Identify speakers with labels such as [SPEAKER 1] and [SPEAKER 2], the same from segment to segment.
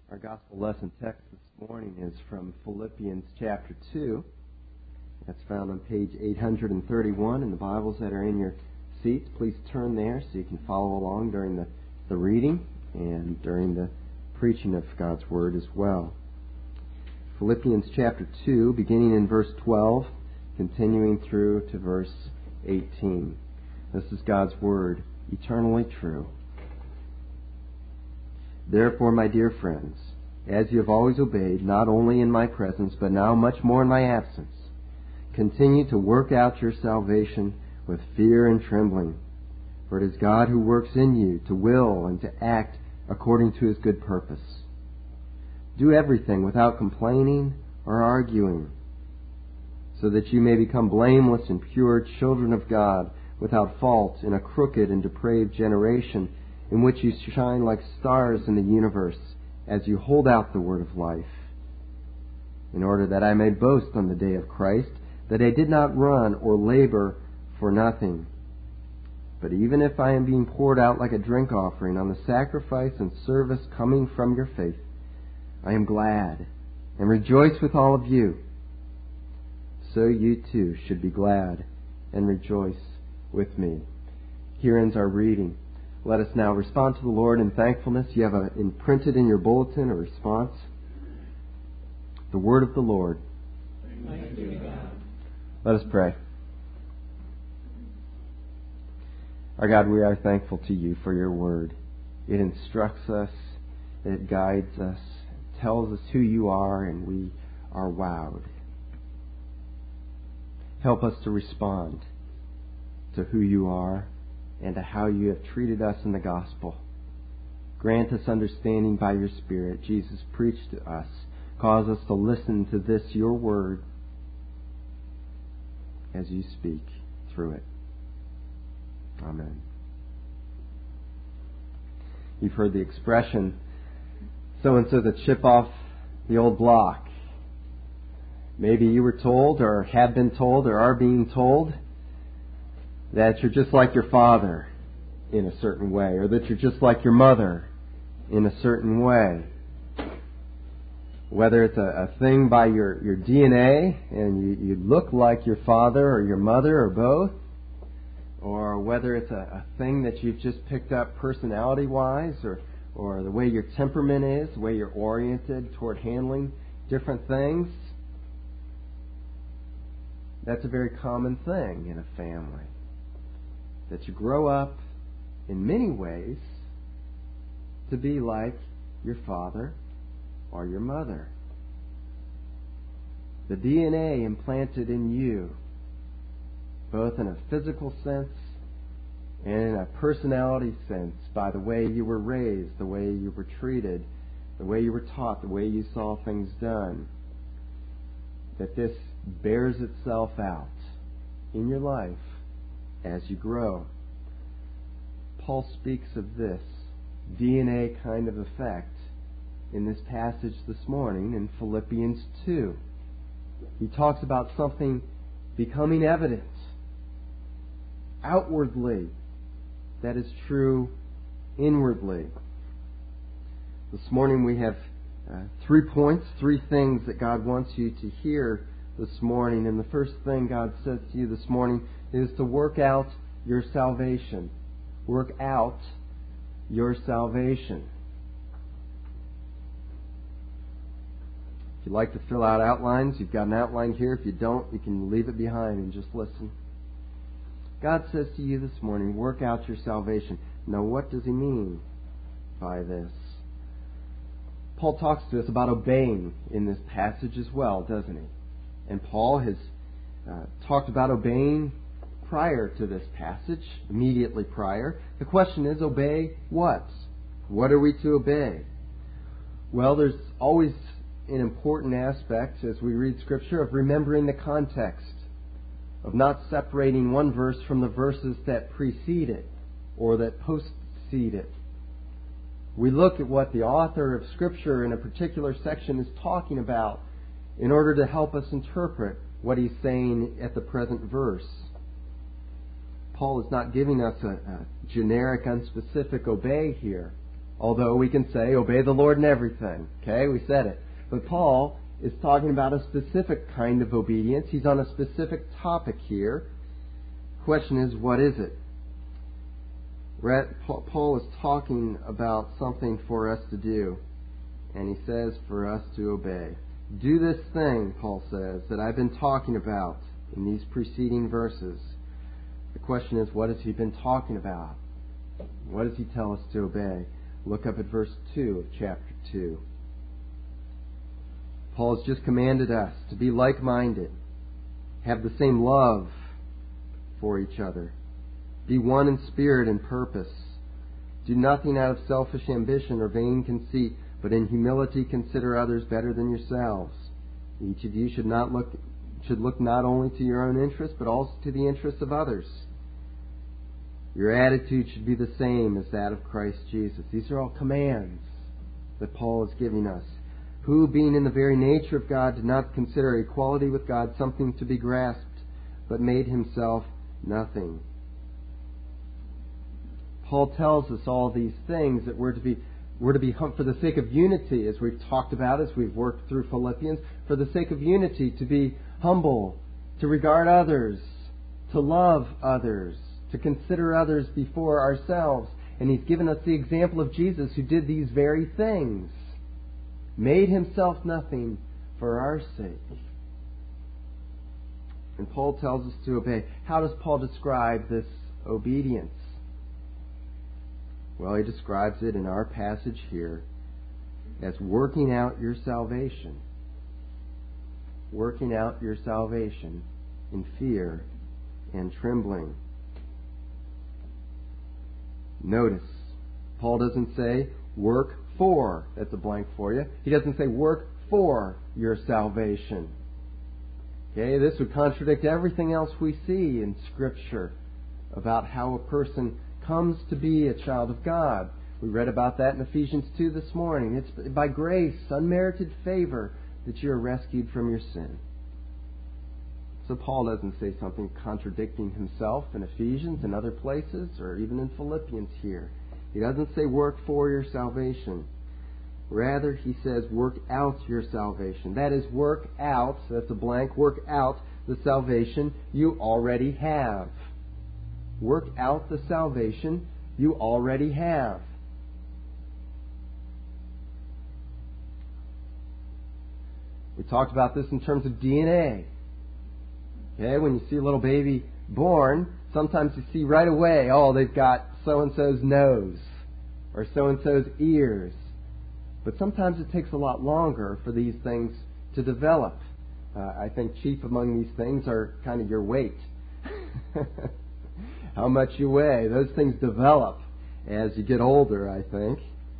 [SPEAKER 1] Our gospel lesson text this morning is from Philippians chapter 2. That's found on page 831 in the Bibles that are in your seats. Please turn there so you can follow along during the reading and during the preaching of God's Word as well. Philippians chapter 2, beginning in verse 12, continuing through to verse 18. This is God's Word, eternally true. Therefore, my dear friends, as you have always obeyed, not only in my presence, but now much more in my absence, continue to work out your salvation with fear and trembling. For it is God who works in you to will and to act according to His good purpose. Do everything without complaining or arguing, so that you may become blameless and pure children of God, without fault in a crooked and depraved generation, in which you shine like stars in the universe as you hold out the word of life, in order that I may boast on the day of Christ that I did not run or labor for nothing. But even if I am being poured out like a drink offering on the sacrifice and service coming from your faith, I am glad and rejoice with all of you. So you too should be glad and rejoice with me. Here ends our reading. Let us now respond to the Lord in thankfulness. You have imprinted in your bulletin a response. The word of the Lord.
[SPEAKER 2] Thanks be to God.
[SPEAKER 1] Let us pray. Our God, we are thankful to you for your word. It instructs us, it guides us, it tells us who you are, and we are wowed. Help us to respond to who you are and to how you have treated us in the gospel. Grant us understanding by your Spirit. Jesus, preach to us. Cause us to listen to this, your word, as you speak through it. Amen. You've heard the expression, so-and-so the chip off the old block. Maybe you were told or have been told or are being told that you're just like your father in a certain way, or that you're just like your mother in a certain way. Whether it's a thing by your DNA and you look like your father or your mother or both, or whether it's a thing that you've just picked up personality-wise, or the way your temperament is, the way you're oriented toward handling different things. That's a very common thing in a family. That you grow up in many ways to be like your father or your mother. The DNA implanted in you, both in a physical sense and in a personality sense, by the way you were raised, the way you were treated, the way you were taught, the way you saw things done, that this bears itself out in your life as you grow. Paul speaks of this DNA kind of effect in this passage this morning in Philippians 2. He talks about something becoming evident outwardly that is true inwardly. This morning we have 3 points, 3 things that God wants you to hear this morning. And the first thing God says to you this morning is to work out your salvation. Work out your salvation. If you'd like to fill out outlines, you've got an outline here. If you don't, you can leave it behind and just listen. God says to you this morning, work out your salvation. Now, what does He mean by this? Paul talks to us about obeying in this passage as well, doesn't he? And Paul has talked about obeying prior to this passage, immediately prior. The question is, obey what? What are we to obey? Well, there's always an important aspect as we read Scripture of remembering the context, of not separating one verse from the verses that precede it or that postcede it. We look at what the author of Scripture in a particular section is talking about in order to help us interpret what he's saying at the present verse. Paul is not giving us a generic, unspecific obey here. Although we can say, obey the Lord in everything. Okay, we said it. But Paul is talking about a specific kind of obedience. He's on a specific topic here. Question is, what is it? Paul is talking about something for us to do. And he says for us to obey. Do this thing, Paul says, that I've been talking about in these preceding verses. The question is, what has he been talking about? What does he tell us to obey? Look up at verse 2 of chapter 2. Paul has just commanded us to be like-minded, have the same love for each other, be one in spirit and purpose, do nothing out of selfish ambition or vain conceit, but in humility consider others better than yourselves. Each of you should look not only to your own interests, but also to the interests of others. Your attitude should be the same as that of Christ Jesus. These are all commands that Paul is giving us. Who, being in the very nature of God, did not consider equality with God something to be grasped, but made himself nothing. Paul tells us all these things that we're to be for the sake of unity, as we've talked about, as we've worked through Philippians, for the sake of unity, to be humble, to regard others, to love others, to consider others before ourselves. And he's given us the example of Jesus, who did these very things, made himself nothing for our sake. And Paul tells us to obey. How does Paul describe this obedience? Well, he describes it in our passage here as working out your salvation. Working out your salvation in fear and trembling. Notice, Paul doesn't say work for. That's a blank for you. He doesn't say work for your salvation. Okay, this would contradict everything else we see in Scripture about how a person comes to be a child of God. We read about that in Ephesians 2 this morning. It's by grace, unmerited favor, that you are rescued from your sin. So Paul doesn't say something contradicting himself in Ephesians and other places, or even in Philippians here. He doesn't say work for your salvation. Rather, he says work out your salvation. That is, work out, that's a blank, work out the salvation you already have. Work out the salvation you already have. We talked about this in terms of DNA. Okay, when you see a little baby born, sometimes you see right away, oh, they've got so-and-so's nose or so-and-so's ears. But sometimes it takes a lot longer for these things to develop. I think chief among these things are kind of your weight. How much you weigh. Those things develop as you get older, I think.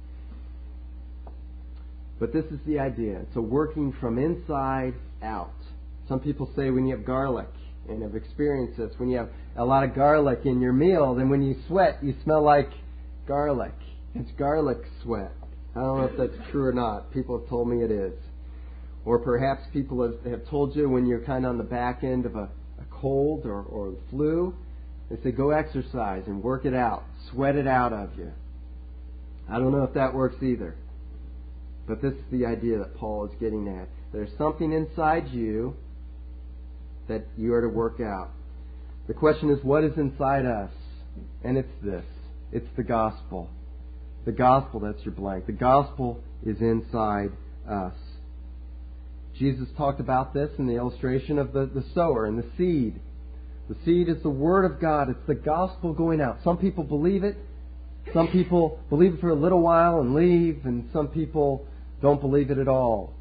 [SPEAKER 1] But this is the idea. It's a working from inside out. Some people say when you have garlic, and have experienced this, when you have a lot of garlic in your meal, then when you sweat, you smell like garlic. It's garlic sweat. I don't know if that's true or not. People have told me it is. Or perhaps people have told you when you're kind of on the back end of a cold or flu, they say go exercise and work it out. Sweat it out of you. I don't know if that works either. But this is the idea that Paul is getting at. There's something inside you that you are to work out. The question is, what is inside us? And it's this. It's the gospel. The gospel, that's your blank. The gospel is inside us. Jesus talked about this in the illustration of the sower and the seed. The seed is the Word of God. It's the gospel going out. Some people believe it. Some people believe it for a little while and leave, and some people don't believe it at all.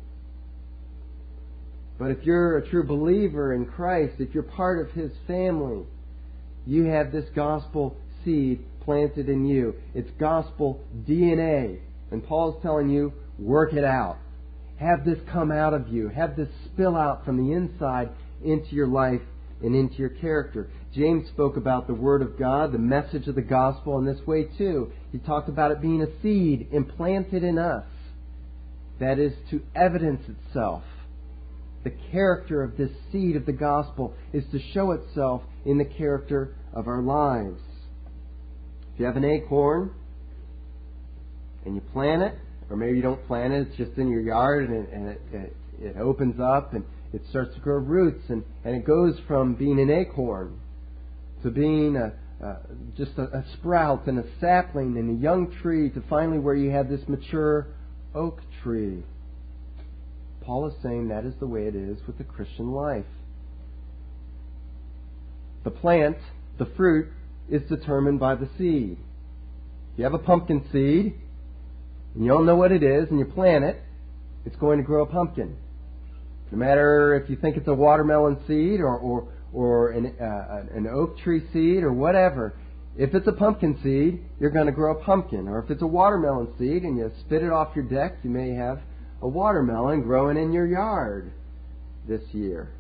[SPEAKER 1] But if you're a true believer in Christ, if you're part of His family, you have this gospel seed planted in you. It's gospel DNA. And Paul's telling you, work it out. Have this come out of you. Have this spill out from the inside into your life and into your character. James spoke about the Word of God, the message of the gospel in this way too. He talked about it being a seed implanted in us. That is to evidence itself. The character of this seed of the gospel is to show itself in the character of our lives. If you have an acorn, and you plant it, or maybe you don't plant it, it's just in your yard, and it opens up and it starts to grow roots, and it goes from being an acorn to being just a sprout and a sapling and a young tree to finally where you have this mature oak tree. Paul is saying that is the way it is with the Christian life. The plant, the fruit, is determined by the seed. If you have a pumpkin seed and you don't know what it is and you plant it, it's going to grow a pumpkin. No matter if you think it's a watermelon seed or an oak tree seed or whatever, if it's a pumpkin seed, you're going to grow a pumpkin. Or if it's a watermelon seed and you spit it off your deck, you may have a watermelon growing in your yard this year.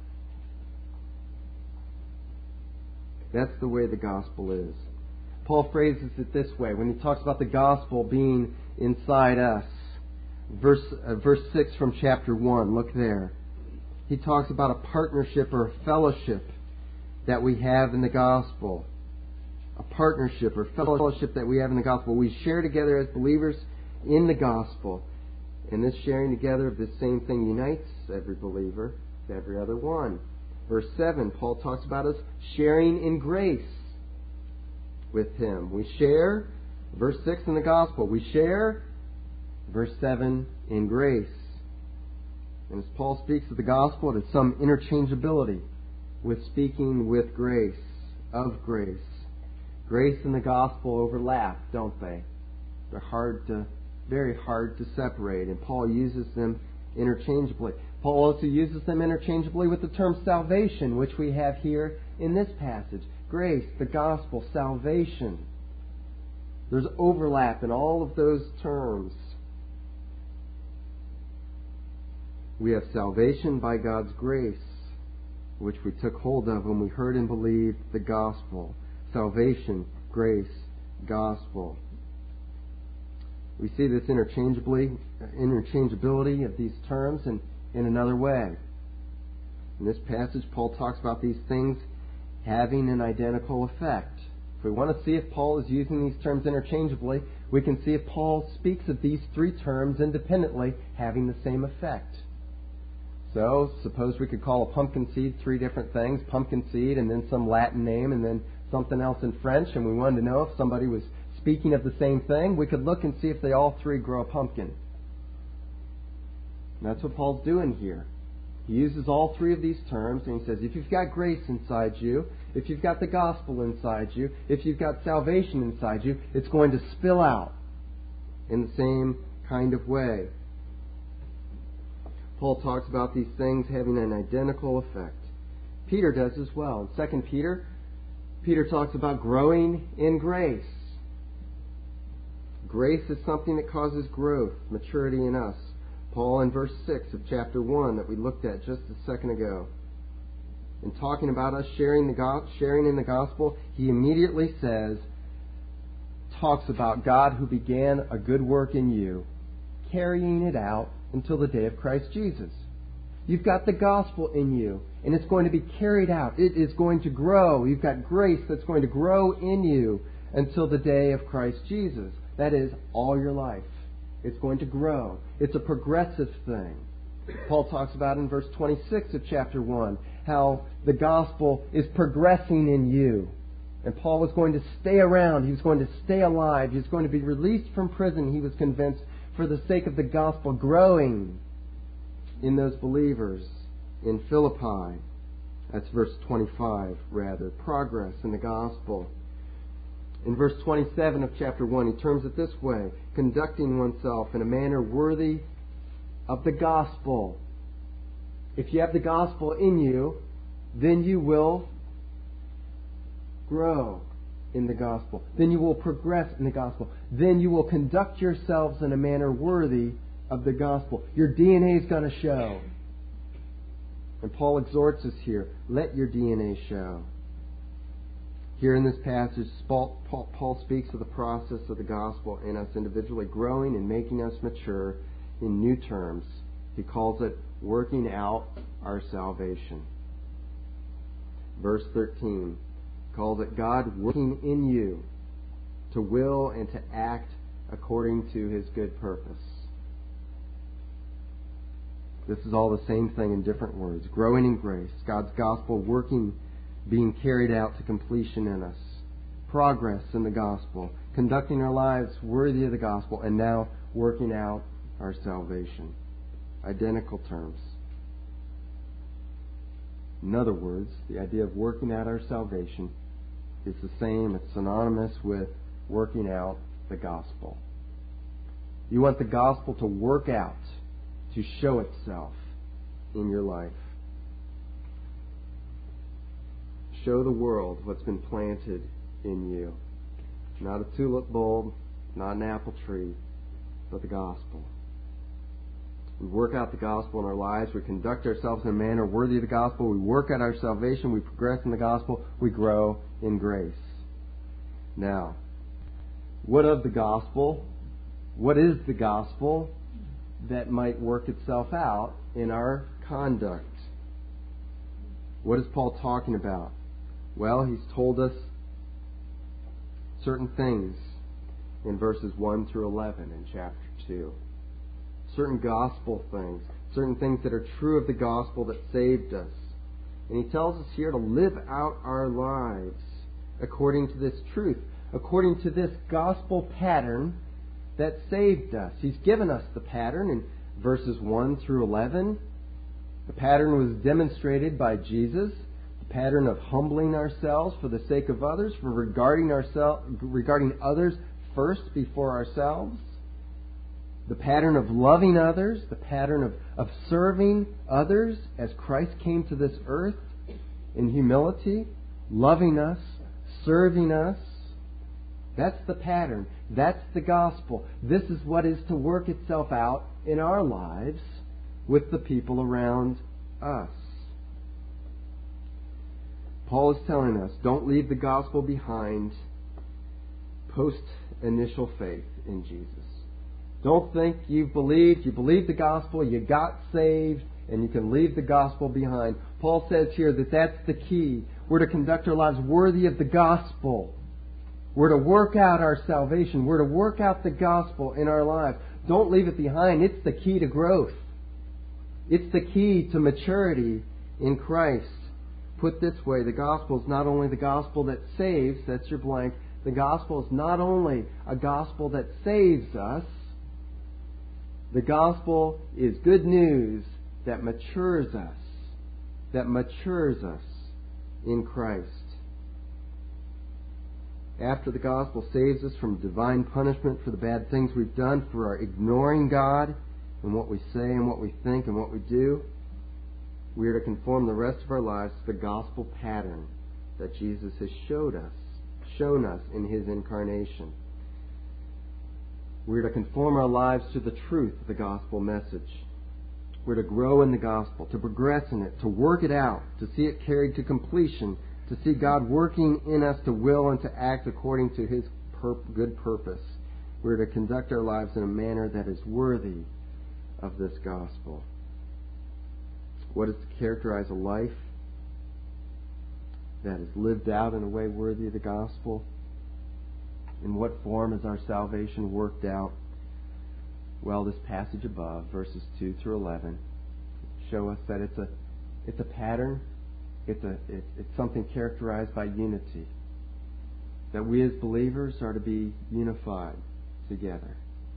[SPEAKER 1] That's the way the gospel is. Paul phrases it this way when he talks about the gospel being inside us. Verse 6 from chapter 1, look there. He talks about a partnership or a fellowship that we have in the gospel. A partnership or fellowship that we have in the gospel. We share together as believers in the gospel. And this sharing together of this same thing unites every believer to every other one. Verse 7, Paul talks about us sharing in grace with Him. We share, verse 6 in the gospel, we share, verse 7, in grace. And as Paul speaks of the gospel, there's some interchangeability with speaking with grace, of grace. Grace and the gospel overlap, don't they? They're very hard to separate, and Paul uses them interchangeably. Paul also uses them interchangeably with the term salvation, which we have here in this passage. Grace, the gospel, salvation. There's overlap in all of those terms. We have salvation by God's grace, which we took hold of when we heard and believed the gospel. Salvation, grace, gospel. We see this interchangeability of these terms in another way. In this passage, Paul talks about these things having an identical effect. If we want to see if Paul is using these terms interchangeably, we can see if Paul speaks of these three terms independently having the same effect. So, suppose we could call a pumpkin seed three different things, pumpkin seed and then some Latin name and then something else in French, and we wanted to know if somebody was speaking of the same thing. We could look and see if they all three grow a pumpkin. And that's what Paul's doing here. He uses all three of these terms, and he says, if you've got grace inside you, if you've got the gospel inside you, if you've got salvation inside you, it's going to spill out in the same kind of way. Paul talks about these things having an identical effect. Peter does as well. In 2 Peter, Peter talks about growing in grace. Grace is something that causes growth, maturity in us. Paul in verse 6 of chapter 1 that we looked at just a second ago. In talking about us sharing in the gospel, he immediately talks about God who began a good work in you, carrying it out until the day of Christ Jesus. You've got the gospel in you, and it's going to be carried out. It is going to grow. You've got grace that's going to grow in you until the day of Christ Jesus. That is, all your life. It's going to grow. It's a progressive thing. Paul talks about in verse 26 of chapter 1 how the gospel is progressing in you. And Paul was going to stay around. He was going to stay alive. He was going to be released from prison, he was convinced, for the sake of the gospel growing in those believers in Philippi. That's verse 25, rather. Progress in the gospel. In verse 27 of chapter 1, he terms it this way: conducting oneself in a manner worthy of the gospel. If you have the gospel in you, then you will grow in the gospel. Then you will progress in the gospel. Then you will conduct yourselves in a manner worthy of the gospel. Your DNA is going to show. And Paul exhorts us here, let your DNA show. Here in this passage, Paul speaks of the process of the gospel in us individually growing and making us mature in new terms. He calls it working out our salvation. Verse 13 calls it God working in you to will and to act according to His good purpose. This is all the same thing in different words. Growing in grace, God's gospel working, being carried out to completion in us. Progress in the gospel, conducting our lives worthy of the gospel, and now working out our salvation. Identical terms. In other words, the idea of working out our salvation is the same. It's synonymous with working out the gospel. You want the gospel to work out, to show itself in your life. Show the world what's been planted in you. Not a tulip bulb, not an apple tree, but the gospel. We work out the gospel in our lives. We conduct ourselves in a manner worthy of the gospel. We work out our salvation. We progress in the gospel. We grow in grace. Now, what of the gospel? What is the gospel that might work itself out in our conduct? What is Paul talking about? Well, he's told us certain things in verses 1 through 11 in chapter 2. Certain gospel things, certain things that are true of the gospel that saved us. And he tells us here to live out our lives according to this truth, according to this gospel pattern that saved us. He's given us the pattern in verses 1 through 11. The pattern was demonstrated by Jesus, the pattern of humbling ourselves for the sake of others, for regarding others first before ourselves. The pattern of loving others, the pattern of serving others as Christ came to this earth in humility, loving us, serving us. That's the pattern. That's the gospel. This is what is to work itself out in our lives with the people around us. Paul is telling us, don't leave the gospel behind post initial faith in Jesus. Don't think you believed the gospel, you got saved, and you can leave the gospel behind. Paul says here that that's the key. We're to conduct our lives worthy of the gospel. We're to work out our salvation. We're to work out the gospel in our lives. Don't leave it behind. It's the key to growth. It's the key to maturity in Christ. Put this way, the gospel is not only the gospel that saves, that's your blank. The gospel is not only a gospel that saves us, the gospel is good news that matures us in Christ. After the gospel saves us from divine punishment for the bad things we've done, for our ignoring God and what we say and what we think and what we do, we are to conform the rest of our lives to the gospel pattern that Jesus has shown us in His incarnation. We're to conform our lives to the truth of the gospel message. We're to grow in the gospel, to progress in it, to work it out, to see it carried to completion, to see God working in us to will and to act according to His good purpose. We're to conduct our lives in a manner that is worthy of this gospel. What is to characterize a life that is lived out in a way worthy of the gospel? In what form is our salvation worked out? Well, this passage above, verses 2 through 11, show us that it's a pattern. It's something characterized by unity. That we as believers are to be unified together.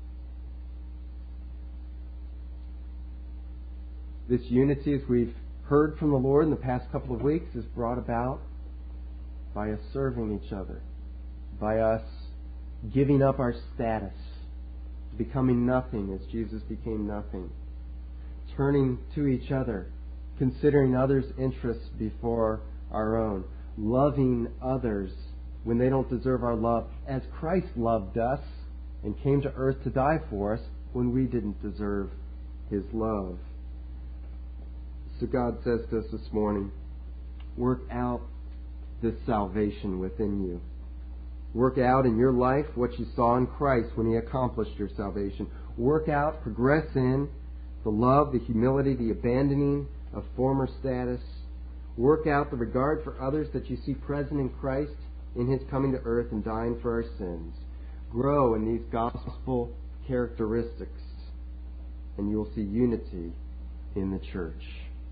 [SPEAKER 1] This unity, as we've heard from the Lord in the past couple of weeks, is brought about by us serving each other, by us giving up our status, becoming nothing as Jesus became nothing, turning to each other, considering others' interests before our own, loving others when they don't deserve our love, as Christ loved us and came to earth to die for us when we didn't deserve His love. So God says to us this morning, work out this salvation within you. Work out in your life what you saw in Christ when He accomplished your salvation. Work out, progress in the love, the humility, the abandoning of former status. Work out the regard for others that you see present in Christ in His coming to earth and dying for our sins. Grow in these gospel characteristics, and you will see unity in the church.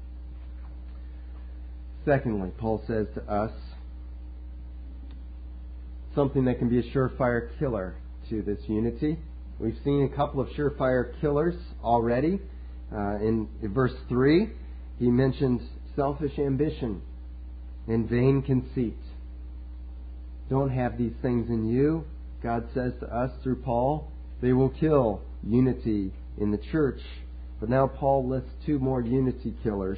[SPEAKER 1] Secondly, Paul says to us something that can be a surefire killer to this unity. We've seen a couple of surefire killers already. In verse 3, he mentions selfish ambition and vain conceit. Don't have these things in you. God says to us through Paul, they will kill unity in the church. But now Paul lists two more unity killers.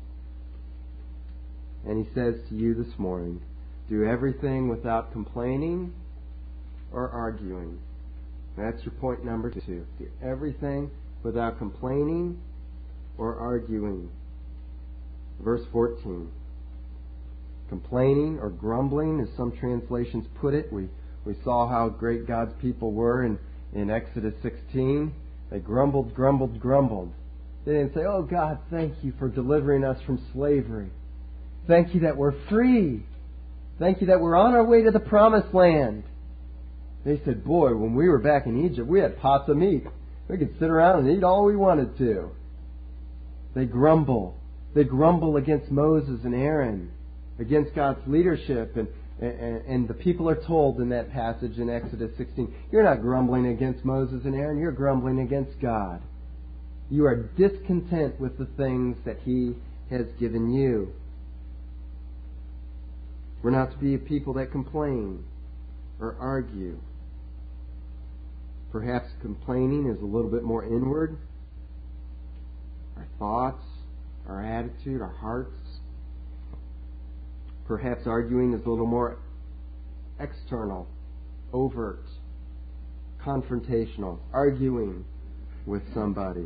[SPEAKER 1] And he says to you this morning, do everything without complaining or arguing. That's your point number 2. Do everything without complaining or arguing. Verse 14. Complaining or grumbling, as some translations put it. We saw how great God's people were in Exodus 16. They grumbled. They didn't say, oh God, thank you for delivering us from slavery. Thank you that we're free. Thank you that we're on our way to the promised land. They said, boy, when we were back in Egypt, we had pots of meat. We could sit around and eat all we wanted to. They grumble. They grumble against Moses and Aaron, against God's leadership. And the people are told in that passage in Exodus 16, you're not grumbling against Moses and Aaron, you're grumbling against God. You are discontent with the things that He has given you. We're not to be a people that complain or argue. Perhaps complaining is a little bit more inward. Our thoughts, our attitude, our hearts. Perhaps arguing is a little more external, overt, confrontational, arguing with somebody.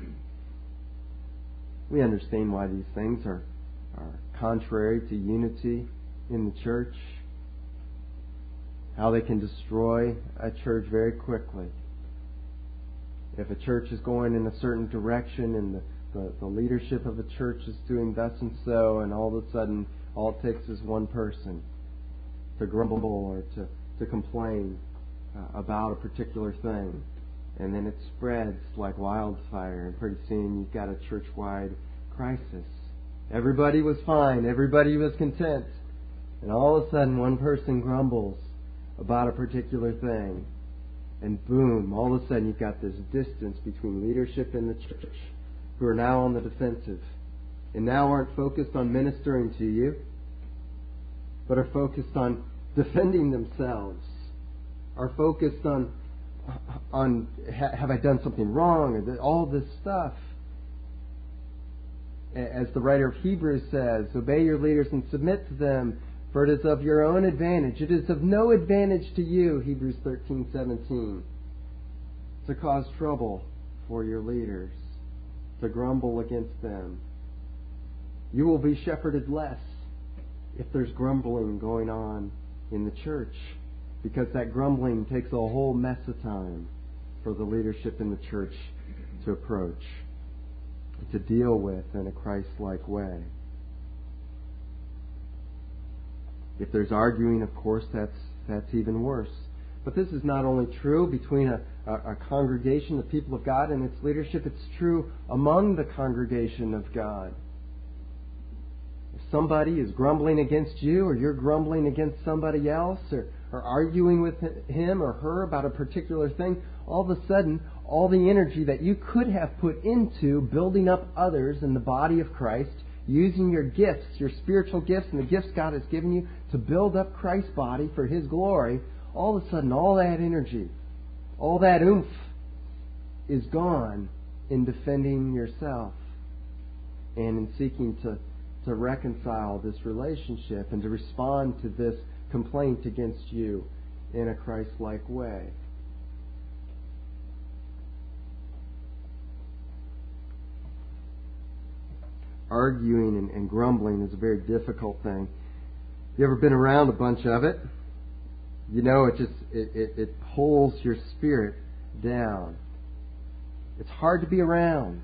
[SPEAKER 1] We understand why these things are contrary to unity in the church. How they can destroy a church very quickly. If a church is going in a certain direction and the leadership of a church is doing thus and so, and all of a sudden all it takes is one person to grumble or to complain about a particular thing. And then it spreads like wildfire, and pretty soon you've got a church-wide crisis. Everybody was fine. Everybody was content. And all of a sudden one person grumbles about a particular thing. And boom, all of a sudden you've got this distance between leadership and the church, who are now on the defensive and now aren't focused on ministering to you, but are focused on defending themselves, are focused on have I done something wrong, or all this stuff. As the writer of Hebrews says, obey your leaders and submit to them, for it is of your own advantage. It is of no advantage to you, Hebrews 13:17, to cause trouble for your leaders, to grumble against them. You will be shepherded less if there's grumbling going on in the church, because that grumbling takes a whole mess of time for the leadership in the church to approach, to deal with in a Christ-like way. If there's arguing, of course, that's even worse. But this is not only true between a congregation, the people of God, and its leadership, it's true among the congregation of God. If somebody is grumbling against you, or you're grumbling against somebody else, or arguing with him or her about a particular thing, all of a sudden, all the energy that you could have put into building up others in the body of Christ, using your gifts, your spiritual gifts and the gifts God has given you to build up Christ's body for His glory, all of a sudden all that energy, all that oomph is gone in defending yourself and in seeking to reconcile this relationship and to respond to this complaint against you in a Christ-like way. Arguing and grumbling is a very difficult thing. You ever been around a bunch of it? You know, it pulls your spirit down. It's hard to be around.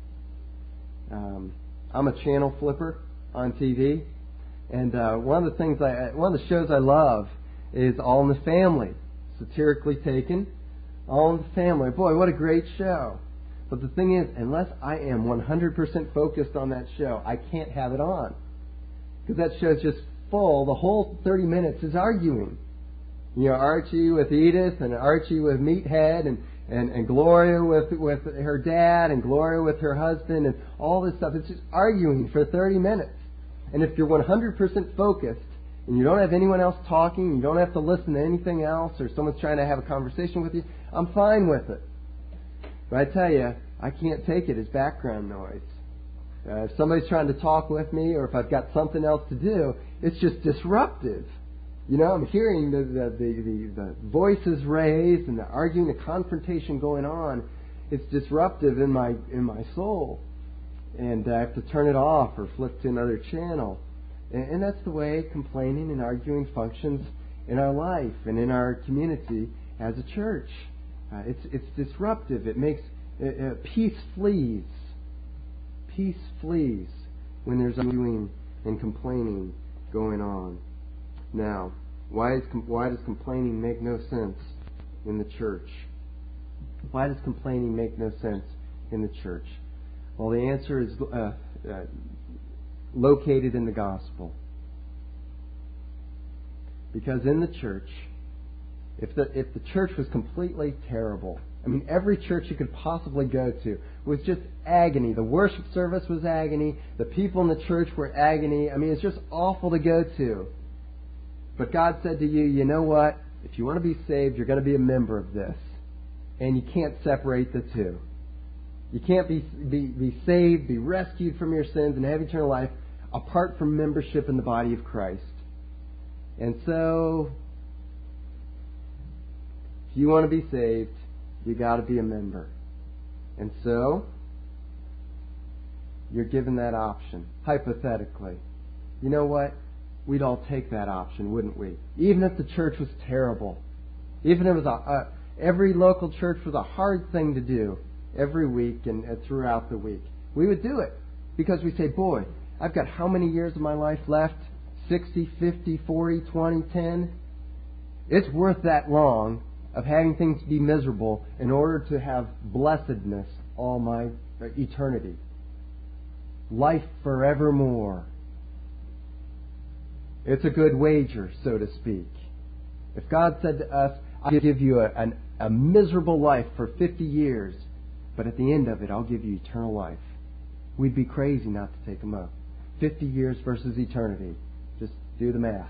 [SPEAKER 1] I'm a channel flipper on TV, and one of the shows I love is All in the Family. satirically taken. All in the Family. Boy, what a great show. But the thing is, unless I am 100% focused on that show, I can't have it on. Because that show's just full. The whole 30 minutes is arguing. You know, Archie with Edith, and Archie with Meathead, and Gloria with her dad, and Gloria with her husband, and all this stuff. It's just arguing for 30 minutes. And if you're 100% focused, and you don't have anyone else talking, you don't have to listen to anything else, or someone's trying to have a conversation with you, I'm fine with it. But I tell you, I can't take it as background noise. If somebody's trying to talk with me, or if I've got something else to do, it's just disruptive. You know, I'm hearing the voices raised and the arguing, the confrontation going on. It's disruptive in my soul, and I have to turn it off or flip to another channel. And that's the way complaining and arguing functions in our life and in our community as a church. It's disruptive. It makes peace flees. Peace flees when there's arguing and complaining going on. Now, why does complaining make no sense in the church? Why does complaining make no sense in the church? Well, the answer is located in the gospel. Because in the church, if the church was completely terrible, I mean, every church you could possibly go to was just agony. The worship service was agony. The people in the church were agony. I mean, it's just awful to go to. But God said to you, you know what? If you want to be saved, you're going to be a member of this. And you can't separate the two. You can't be saved, be rescued from your sins, and have eternal life apart from membership in the body of Christ. And so, if you want to be saved, you got to be a member. And so, you're given that option, hypothetically. You know what? We'd all take that option, wouldn't we? Even if the church was terrible. Even if it was every local church was a hard thing to do every week and throughout the week. We would do it because we say, boy, I've got how many years of my life left? 60, 50, 40, 20, 10? It's worth that long of having things be miserable in order to have blessedness all my eternity. Life forevermore. It's a good wager, so to speak. If God said to us, I'll give you a miserable life for 50 years, but at the end of it, I'll give you eternal life, we'd be crazy not to take Him up. 50 years versus eternity. Just do the math.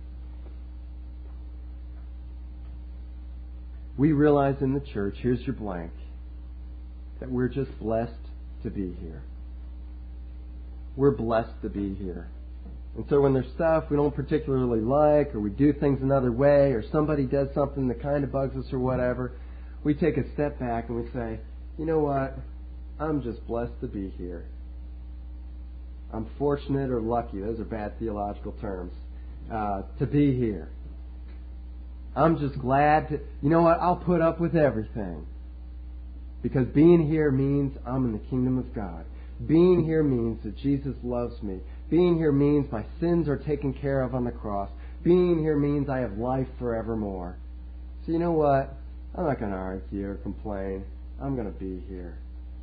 [SPEAKER 1] We realize in the church, here's your blank, that we're just blessed to be here. We're blessed to be here. And so when there's stuff we don't particularly like, or we do things another way, or somebody does something that kind of bugs us or whatever, we take a step back and we say, you know what? I'm just blessed to be here. I'm fortunate or lucky, those are bad theological terms, to be here. I'm just glad to, you know what? I'll put up with everything. Because being here means I'm in the kingdom of God. Being here means that Jesus loves me. Being here means my sins are taken care of on the cross. Being here means I have life forevermore. So you know what? I'm not going to argue or complain. I'm going to be here.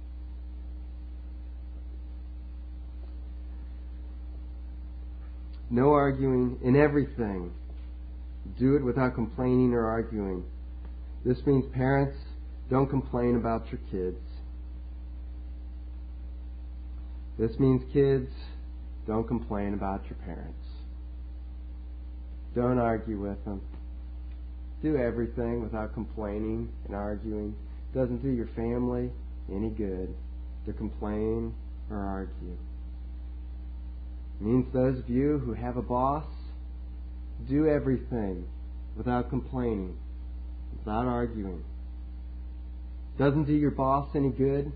[SPEAKER 1] No arguing in everything. Do it without complaining or arguing. This means parents, don't complain about your kids. This means kids, don't complain about your parents. Don't argue with them. Do everything without complaining and arguing. It doesn't do your family any good to complain or argue. It means those of you who have a boss, do everything without complaining, without arguing. It doesn't do your boss any good.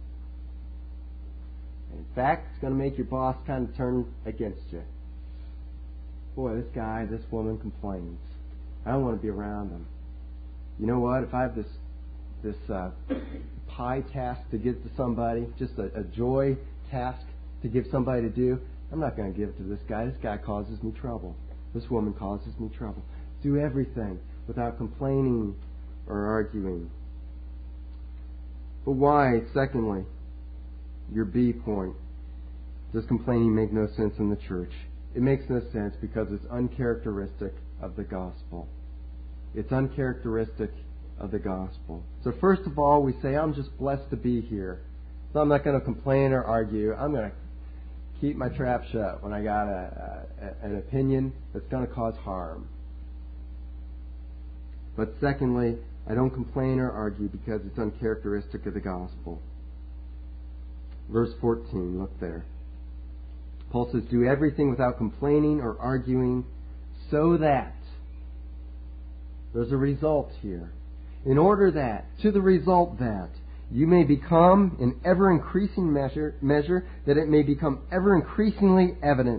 [SPEAKER 1] In fact, it's going to make your boss kind of turn against you. Boy, this guy, this woman complains. I don't want to be around them. You know what? If I have this pie task to give to somebody, just a joy task to give somebody to do, I'm not going to give it to this guy. This guy causes me trouble. This woman causes me trouble. Do everything without complaining or arguing. But why, secondly, your B point, does complaining make no sense in the church? It makes no sense because it's uncharacteristic of the gospel. It's uncharacteristic of the gospel. So first of all, we say, I'm just blessed to be here. So I'm not going to complain or argue. I'm going to keep my trap shut when I got an opinion that's going to cause harm. But secondly, I don't complain or argue because it's uncharacteristic of the gospel. Verse 14, look there. Paul says, do everything without complaining or arguing, so that. There's a result here. In order that, to the result that, you may become in ever increasing measure, that it may become ever increasingly evident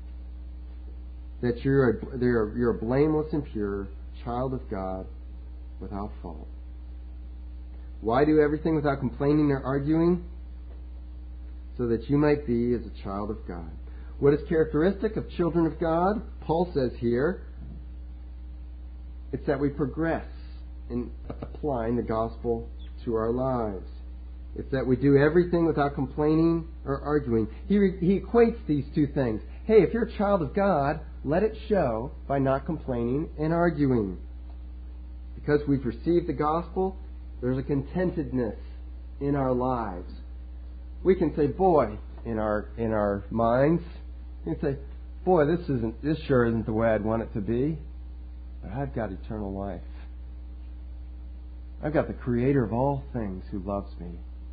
[SPEAKER 1] that you're a blameless and pure child of God without fault. Why do everything without complaining or arguing? So that you might be as a child of God. What is characteristic of children of God? Paul says here, it's that we progress in applying the gospel to our lives. It's that we do everything without complaining or arguing. He equates these two things. Hey, if you're a child of God, let it show by not complaining and arguing. Because we've received the gospel, there's a contentedness in our lives. We can say, boy, in our minds, we can say, boy, this sure isn't the way I'd want it to be. But I've got eternal life. I've got the Creator of all things who loves me.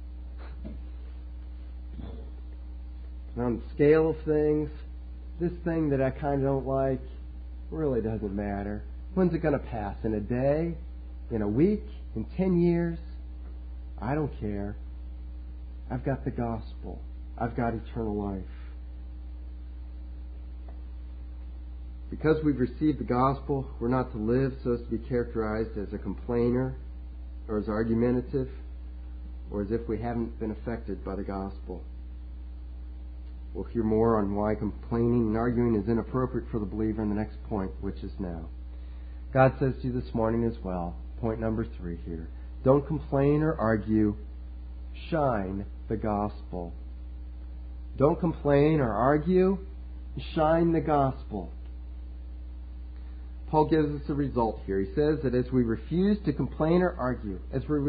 [SPEAKER 1] And on the scale of things, this thing that I kind of don't like really doesn't matter. When's it going to pass? In a day? In a week? In 10 years? I don't care. I've got the gospel. I've got eternal life. Because we've received the gospel, we're not to live so as to be characterized as a complainer or as argumentative or as if we haven't been affected by the gospel. We'll hear more on why complaining and arguing is inappropriate for the believer in the next point, which is now. God says to you this morning as well, point number 3 here, don't complain or argue, shine the gospel. Don't complain or argue, shine the gospel. Paul gives us a result here. He says that as we refuse to complain or argue,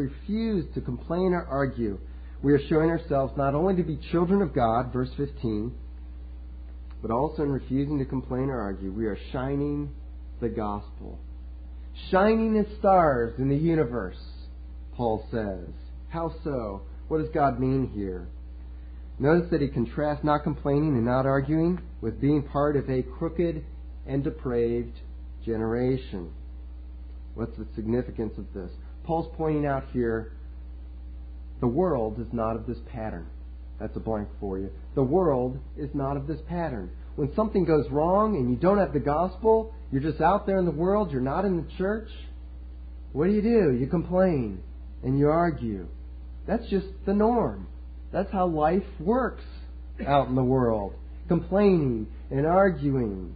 [SPEAKER 1] we are showing ourselves not only to be children of God, verse 15, but also in refusing to complain or argue, we are shining the gospel. Shining as stars in the universe, Paul says. How so? What does God mean here? Notice that he contrasts not complaining and not arguing with being part of a crooked and depraved generation. What's the significance of this? Paul's pointing out here, the world is not of this pattern. That's a blank for you. The world is not of this pattern. When something goes wrong and you don't have the gospel, you're just out there in the world, you're not in the church, what do? You complain and you argue. That's just the norm. That's how life works out in the world. Complaining and arguing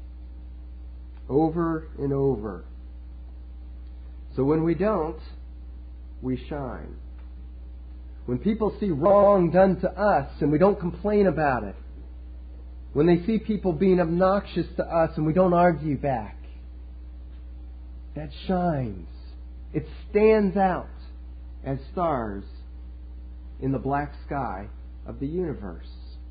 [SPEAKER 1] over and over. So when we don't, we shine. When people see wrong done to us and we don't complain about it, when they see people being obnoxious to us and we don't argue back, that shines. It stands out as stars in the black sky of the universe.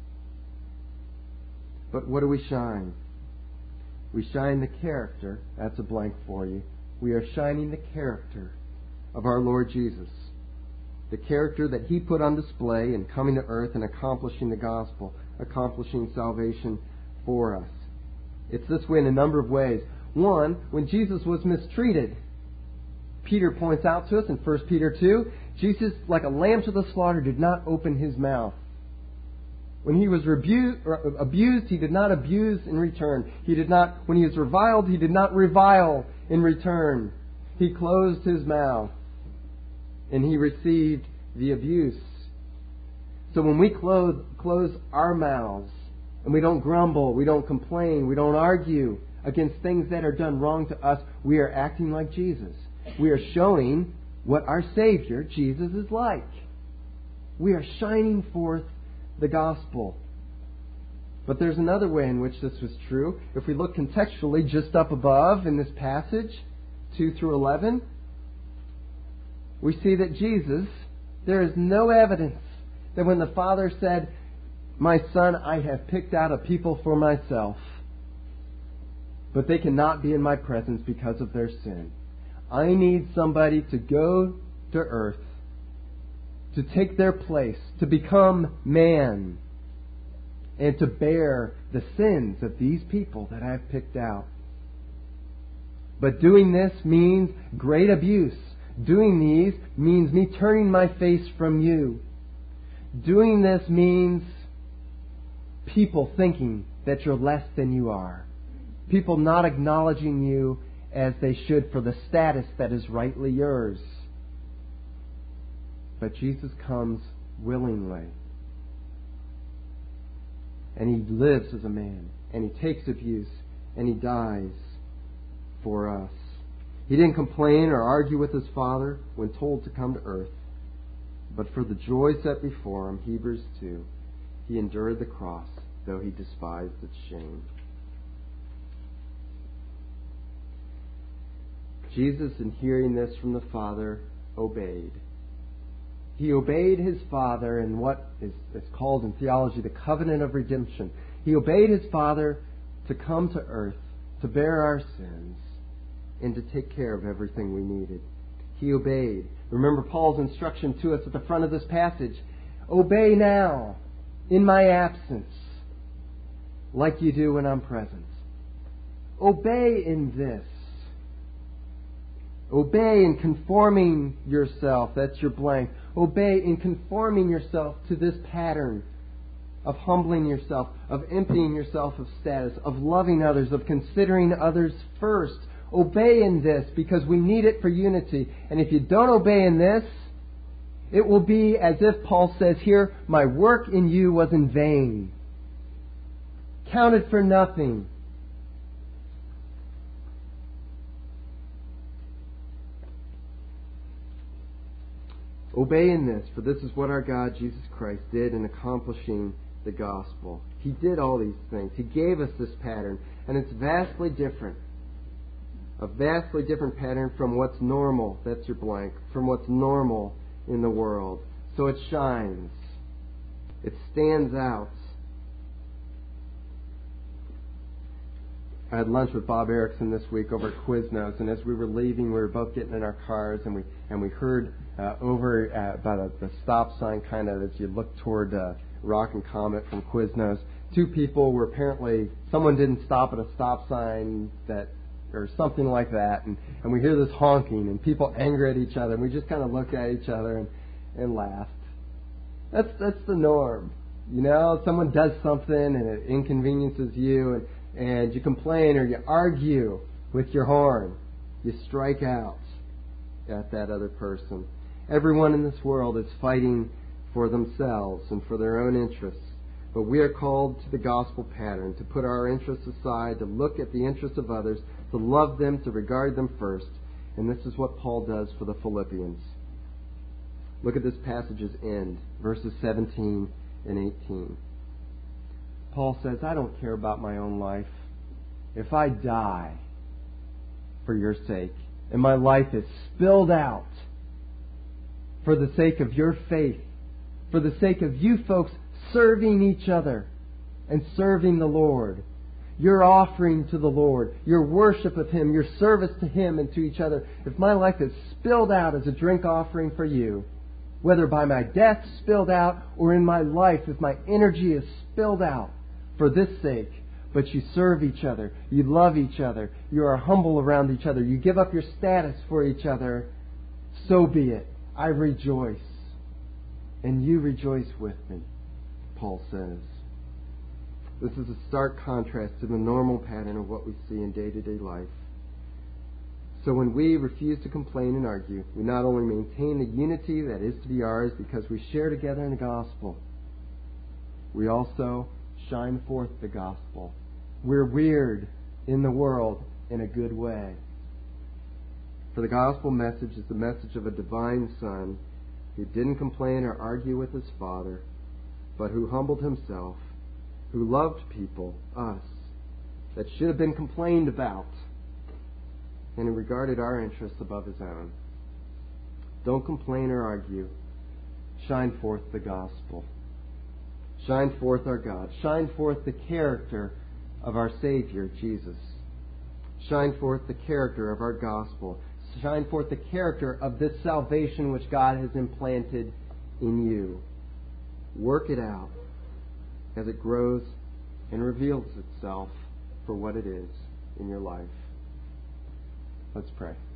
[SPEAKER 1] But what do we shine? We shine the character. That's a blank for you. We are shining the character of our Lord Jesus. The character that He put on display in coming to earth and accomplishing the gospel, accomplishing salvation for us. It's this way in a number of ways. One, when Jesus was mistreated, Peter points out to us in 1 Peter 2, Jesus, like a lamb to the slaughter, did not open His mouth. When He was abused, He did not abuse in return. When He was reviled, He did not revile in return. He closed His mouth and He received the abuse. So when we close our mouths and we don't grumble, we don't complain, we don't argue against things that are done wrong to us, we are acting like Jesus. We are showing what our Savior, Jesus, is like. We are shining forth the gospel. But there's another way in which this was true. If we look contextually just up above in this passage, 2 through 11, we see that Jesus, there is no evidence that when the Father said, "My Son, I have picked out a people for myself, but they cannot be in my presence because of their sin. I need somebody to go to earth, to take their place, to become man, and to bear the sins of these people that I've picked out." But doing this means great abuse. Doing these means me turning my face from you. Doing this means people thinking that you're less than you are. People not acknowledging you as they should for the status that is rightly yours. But Jesus comes willingly. And He lives as a man. And He takes abuse. And He dies for us. He didn't complain or argue with His Father when told to come to earth. But for the joy set before Him, Hebrews 2, He endured the cross, though He despised its shame. Jesus, in hearing this from the Father, obeyed. He obeyed His Father in what is called in theology the covenant of redemption. He obeyed His Father to come to earth, to bear our sins, and to take care of everything we needed. He obeyed. Remember Paul's instruction to us at the front of this passage. Obey now, in my absence, like you do when I'm present. Obey in this. Obey in conforming yourself. That's your blank. Obey in conforming yourself to this pattern of humbling yourself, of emptying yourself of status, of loving others, of considering others first. Obey in this because we need it for unity. And if you don't obey in this, it will be as if Paul says here, my work in you was in vain. Counted for nothing. Obey in this, for this is what our God Jesus Christ did in accomplishing the gospel. He did all these things. He gave us this pattern, and it's vastly different. A vastly different pattern from what's normal, that's your blank, from what's normal in the world. So it shines. It stands out. I had lunch with Bob Erickson this week over at Quiznos, and as we were leaving, we were both getting in our cars, and we heard over by the stop sign, kind of as you look toward Rock and Comet from Quiznos, two people were apparently, someone didn't stop at a stop sign or something like that, and we hear this honking, and people angry at each other, and we just kind of look at each other and laughed. That's the norm. You know, someone does something and it inconveniences you, and you complain or you argue with your horn. You strike out at that other person. Everyone in this world is fighting for themselves and for their own interests. But we are called to the gospel pattern, to put our interests aside, to look at the interests of others, to love them, to regard them first. And this is what Paul does for the Philippians. Look at this passage's end, verses 17 and 18. Paul says, I don't care about my own life. If I die for your sake, and my life is spilled out for the sake of your faith, for the sake of you folks serving each other and serving the Lord, your offering to the Lord, your worship of Him, your service to Him and to each other, if my life is spilled out as a drink offering for you, whether by my death spilled out or in my life, if my energy is spilled out for this sake, but you serve each other, you love each other, you are humble around each other, you give up your status for each other, so be it. I rejoice. And you rejoice with me, Paul says. This is a stark contrast to the normal pattern of what we see in day-to-day life. So when we refuse to complain and argue, we not only maintain the unity that is to be ours because we share together in the gospel, we also shine forth the gospel. We're weird in the world in a good way. For the gospel message is the message of a divine Son who didn't complain or argue with his Father, but who humbled himself, who loved people, us, that should have been complained about, and who regarded our interests above his own. Don't complain or argue. Shine forth the gospel. Shine forth our God. Shine forth the character of our Savior, Jesus. Shine forth the character of our gospel. Shine forth the character of this salvation which God has implanted in you. Work it out as it grows and reveals itself for what it is in your life. Let's pray.